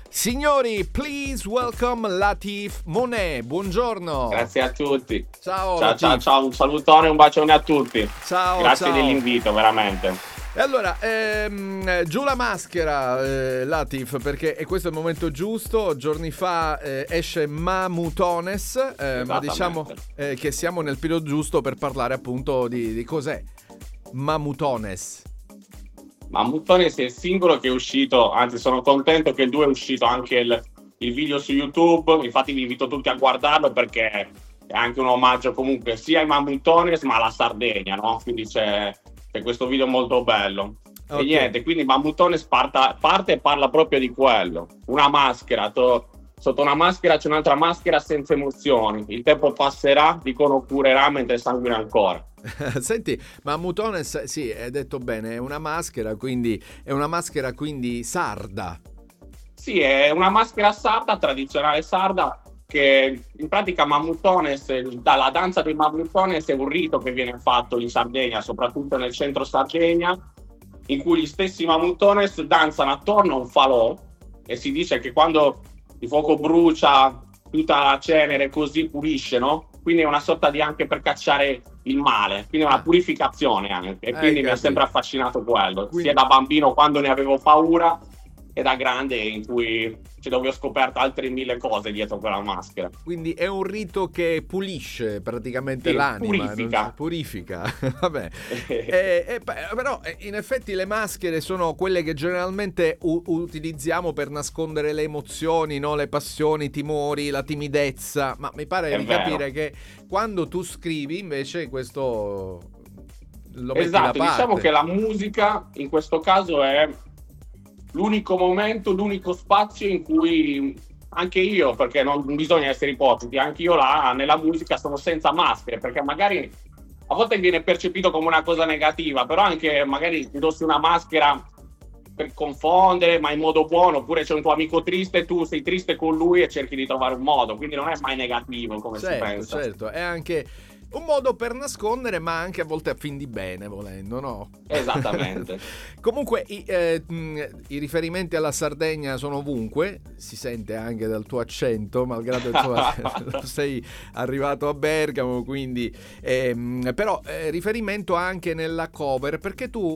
Signori, please welcome Latif Monet. Buongiorno. Grazie a tutti. Ciao, ciao, un salutone e un bacione a tutti. Ciao. Grazie dell'invito, veramente. E allora, giù la maschera, Latif, perché questo è il momento giusto. Giorni fa esce Mamutones, ma diciamo che siamo nel periodo giusto per parlare appunto di cos'è Mamutones. Mamutones è il singolo che è uscito, anzi sono contento che il 2 è uscito anche il video su YouTube, infatti vi invito tutti a guardarlo perché è anche un omaggio comunque sia ai Mamutones ma alla Sardegna, no? Quindi c'è questo video molto bello. Okay. E niente, quindi Mamutones parte e parla proprio di quello, una maschera, sotto una maschera c'è un'altra maschera senza emozioni, il tempo passerà, dicono curerà mentre sanguina ancora. Senti, Mamutones, sì, hai detto bene, è una maschera quindi sarda. Sì, è una maschera sarda, tradizionale sarda, che in pratica Mamutones, la danza dei Mamutones è un rito che viene fatto in Sardegna, soprattutto nel centro Sardegna, in cui gli stessi Mamutones danzano attorno a un falò e si dice che quando il fuoco brucia tutta la cenere così pulisce, no? Quindi è una sorta di anche per cacciare il male, quindi è una purificazione anche, e quindi mi ha sempre affascinato quello, sia da bambino quando ne avevo paura e da grande in cui dove ho scoperto altre 1000 cose dietro quella maschera. Quindi è un rito che pulisce praticamente l'anima, purifica. Vabbè. Però in effetti le maschere sono quelle che generalmente utilizziamo per nascondere le emozioni, no? Le passioni, i timori, la timidezza, ma mi pare di capire che quando tu scrivi invece questo lo metti da parte. Diciamo che la musica in questo caso è l'unico momento, l'unico spazio in cui anche io, perché non bisogna essere ipocriti, anche io nella musica sono senza maschere, perché magari a volte viene percepito come una cosa negativa, però anche magari indossi una maschera per confondere, ma in modo buono, oppure c'è un tuo amico triste, tu sei triste con lui e cerchi di trovare un modo, quindi non è mai negativo come si pensa. Certo, è anche un modo per nascondere, ma anche a volte a fin di bene, volendo, no? Esattamente. Comunque i riferimenti alla Sardegna sono ovunque, si sente anche dal tuo accento, malgrado tu sei arrivato a Bergamo, quindi però riferimento anche nella cover, perché tu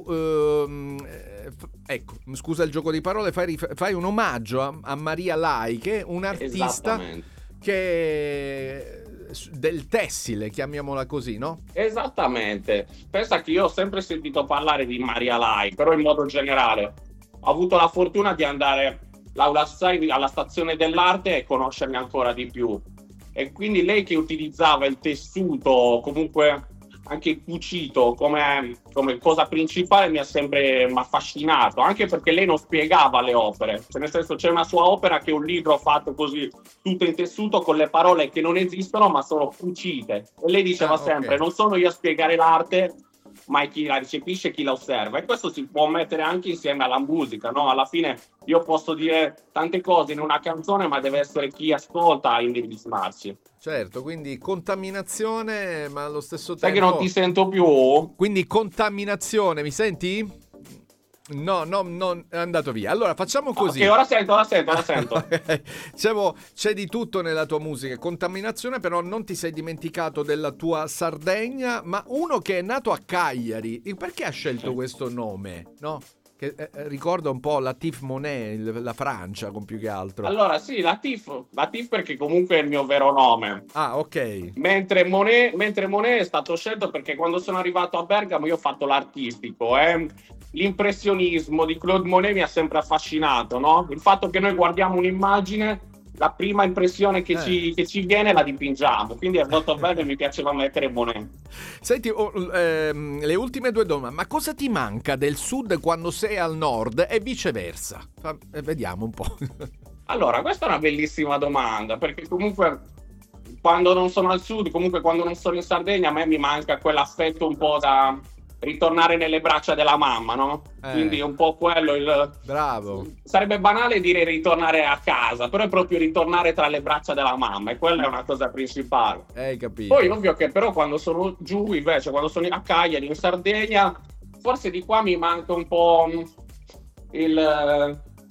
ecco, scusa il gioco di parole, fai un omaggio a Maria Lai, che è un'artista che del tessile, chiamiamola così, no? Esattamente. Pensa che io ho sempre sentito parlare di Maria Lai, però in modo generale ho avuto la fortuna di andare alla stazione dell'arte e conoscerne ancora di più. E quindi lei che utilizzava il tessuto, comunque anche il cucito come cosa principale mi ha sempre affascinato, anche perché lei non spiegava le opere, cioè nel senso c'è una sua opera che è un libro fatto così tutto in tessuto con le parole che non esistono ma sono cucite, e lei diceva sempre non sono io a spiegare l'arte ma è chi la ricepisce, chi la osserva, e questo si può mettere anche insieme alla musica, no? Alla fine io posso dire tante cose in una canzone ma deve essere chi ascolta a individuarsi. Certo, quindi contaminazione, ma allo stesso tempo... Sai che non ti sento più? Quindi contaminazione, mi senti? No, è andato via. Allora facciamo così. Ok, ora sento. C'è di tutto nella tua musica. Contaminazione, però non ti sei dimenticato della tua Sardegna, ma uno che è nato a Cagliari. Perché ha scelto questo nome, no? Che ricorda un po' Latif Monet, la Francia, con più che altro. Allora sì, Latif perché comunque è il mio vero nome. Ah, ok. Mentre Monet è stato scelto perché quando sono arrivato a Bergamo io ho fatto l'artistico, l'impressionismo di Claude Monet mi ha sempre affascinato, no? Il fatto che noi guardiamo un'immagine, la prima impressione che ci viene la dipingiamo, quindi è molto bello e mi piaceva mettere Monet. Senti, le ultime due domande, ma cosa ti manca del sud quando sei al nord e viceversa? Vediamo un po'. Allora, questa è una bellissima domanda, perché comunque quando non sono al sud, comunque quando non sono in Sardegna, a me mi manca quell'aspetto un po' da ritornare nelle braccia della mamma, no? Quindi un po' quello Bravo. Sarebbe banale dire ritornare a casa, però è proprio ritornare tra le braccia della mamma, e quella è una cosa principale. Hai capito. Poi ovvio che però quando sono giù, invece, quando sono a Cagliari, in Sardegna, forse di qua mi manca un po'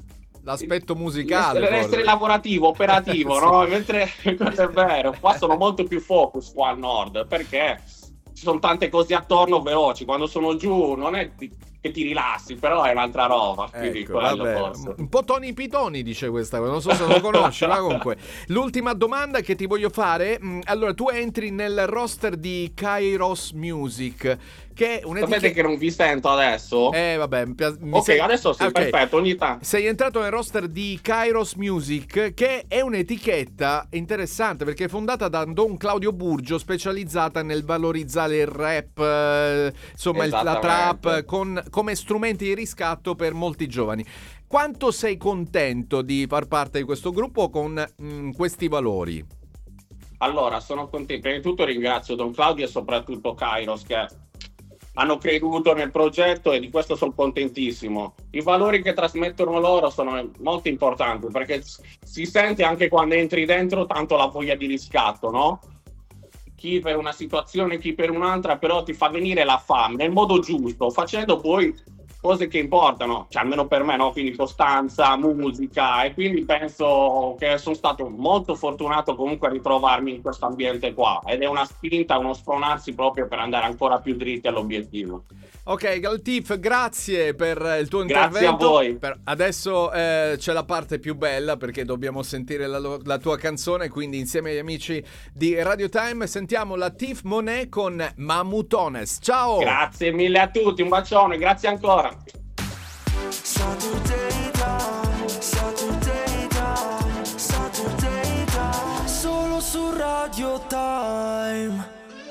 l'aspetto musicale. Deve essere lavorativo, operativo, sì. No? Mentre questo è vero, qua sono molto più focus qua al nord, perché ci sono tante cose attorno veloci. Quando sono giù non è che ti rilassi, però è un'altra roba. Ecco, un po' Tony Pitoni dice questa cosa, non so se lo conosci, ma comunque. L'ultima domanda che ti voglio fare, allora tu entri nel roster di Kairos Music, che è un'etichetta... Sapete che non vi sento adesso? Vabbè, adesso sì, okay. Perfetto, ogni tanto. Sei entrato nel roster di Kairos Music, che è un'etichetta interessante perché è fondata da Don Claudio Burgio, specializzata nel valorizzare il rap, insomma la trap, come strumenti di riscatto per molti giovani. Quanto sei contento di far parte di questo gruppo con questi valori? Allora, sono contento. Prima di tutto ringrazio Don Claudio e soprattutto Kairos che hanno creduto nel progetto e di questo sono contentissimo. I valori che trasmettono loro sono molto importanti perché si sente anche quando entri dentro tanto la voglia di riscatto, no? Chi per una situazione, chi per un'altra, però ti fa venire la fame nel modo giusto, facendo poi cose che importano, cioè almeno per me, no? Quindi costanza, musica, e quindi penso che sono stato molto fortunato comunque a ritrovarmi in questo ambiente qua, ed è una spinta, uno spronarsi proprio per andare ancora più dritti all'obiettivo. Ok, Galtif, grazie per il tuo intervento. Grazie a voi. Adesso c'è la parte più bella perché dobbiamo sentire la tua canzone, quindi insieme agli amici di Radio Time sentiamo Latif Monet con Mamutones. Ciao! Grazie mille a tutti, un bacione, grazie ancora. Solo su Radio Time.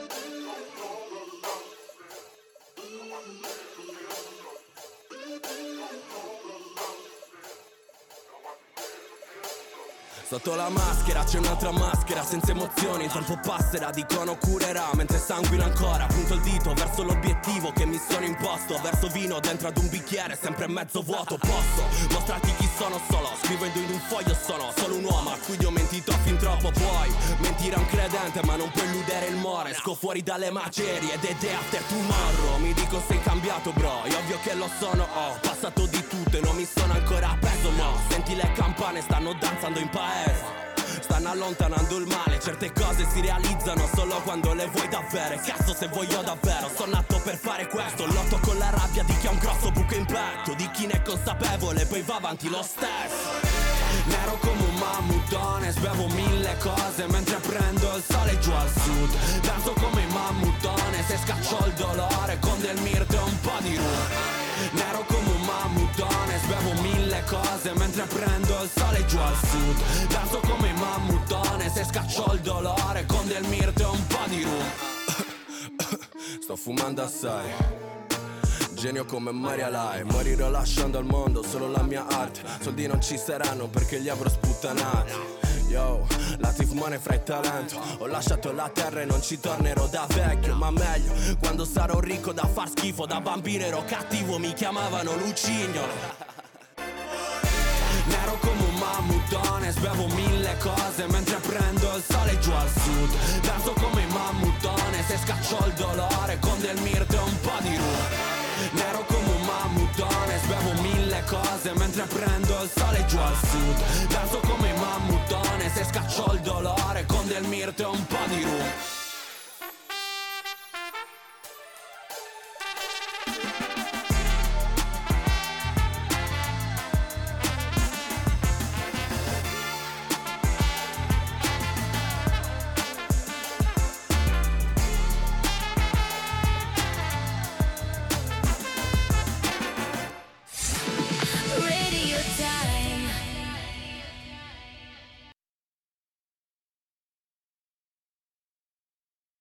Sotto la maschera c'è un'altra maschera senza emozioni, il tempo passerà, dicono curerà, mentre sanguino ancora, punto il dito verso l'obiettivo che mi sono imposto, verso vino dentro ad un bicchiere sempre mezzo vuoto, posso mostrarti chi sono solo, scrivendo in un foglio sono solo un uomo a cui ti ho mentito fin troppo, puoi mentire a un credente ma non puoi illudere il more, esco fuori dalle macerie ed è day after tomorrow, mi dico sei cambiato bro, è ovvio che lo sono, ho passato di tutto e non mi sono ancora appeso, mo senti le campane stanno danzando in paese. Stanno allontanando il male, certe cose si realizzano solo quando le vuoi davvero. E cazzo se voglio davvero, sono nato per fare questo. Lotto con la rabbia di chi ha un grosso buco in petto, di chi ne è consapevole poi va avanti lo stesso. Nero come un mammutone, bevo mille cose mentre prendo il sole giù al sud. Danzo come un mammutone, se scaccio il dolore con del mirto e un po' di rum. Nero come un mammutone, bevo mille cose mentre prendo il sole giù al sud. Danzo come un mammutone, se scaccio il dolore con del mirto e un po' di rum. Sto fumando assai, genio come Maria Lai, morirò lasciando al mondo solo la mia arte. Soldi non ci saranno perché li avrò sputtanati. Yo, Latif Monet fra il talento. Ho lasciato la terra e non ci tornerò da vecchio, ma meglio quando sarò ricco da far schifo. Da bambino ero cattivo, mi chiamavano Lucignolo. Nero come un mammutone, bevo mille cose mentre prendo il sole giù al sud. Danzo come un mammutone, se scaccio il dolore con del mirto e un po' di rum. Nero come un mammutone, bevo mille cose mentre prendo il sole giù al sud. Danzo come un mammutone, se scaccio il dolore con del mirto e un po' di rum.